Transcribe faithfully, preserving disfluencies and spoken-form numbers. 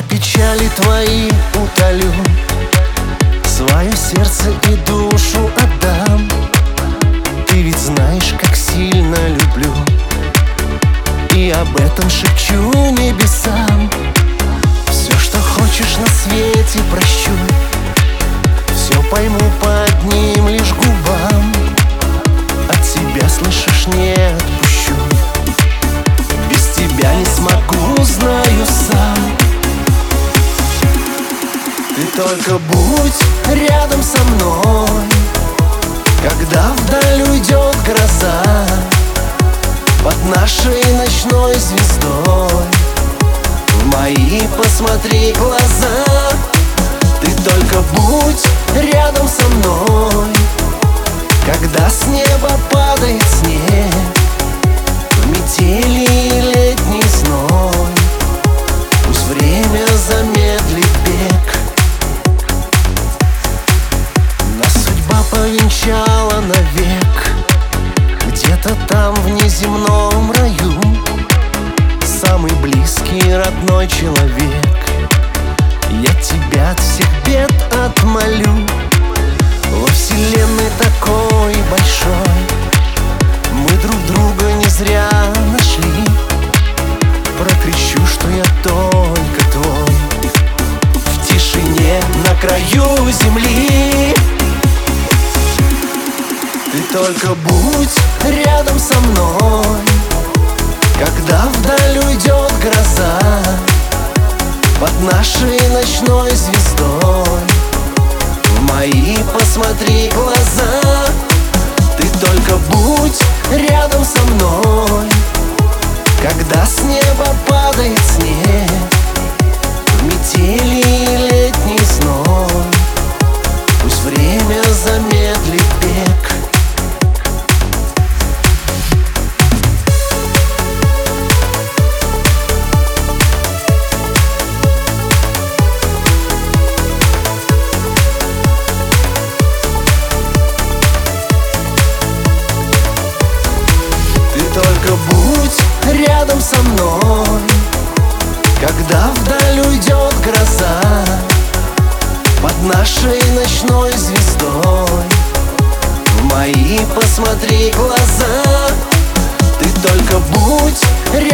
Я печали твои утолю, свое сердце и душу отдам. Ты ведь знаешь, как сильно люблю, и об этом шепчу небесам. Все, что хочешь на свете, прощу, все пойму по одним лишь губам. От тебя, слышишь, не отпущу, без тебя не смогу, знаю сам. Ты только будь рядом со мной, когда вдаль уйдет гроза, под нашей ночной звездой в мои посмотри глаза. Ты только будь рядом со мной, когда с неба падает снег, в метели и летний зной. Пусть время замедлит бег. Нас судьба повенчала навек, где-то там в неземном раю. Самый близкий, родной человек, я тебя от всех бед отмолю. Во вселенной такой большой мы друг друга не зря нашли. Прокричу, что я только твой, в тишине на краю земли. Ты только будь рядом со мной, когда вдаль уйдет гроза, под нашей ночной звездой в мои посмотри глаза. Ты только будь рядом со мной, когда с неба падает снег, в метели и летний зной. Пусть время замедлит бег. Только будь рядом со мной, когда вдаль уйдет гроза, под нашей ночной звездой в мои посмотри глаза. Ты только будь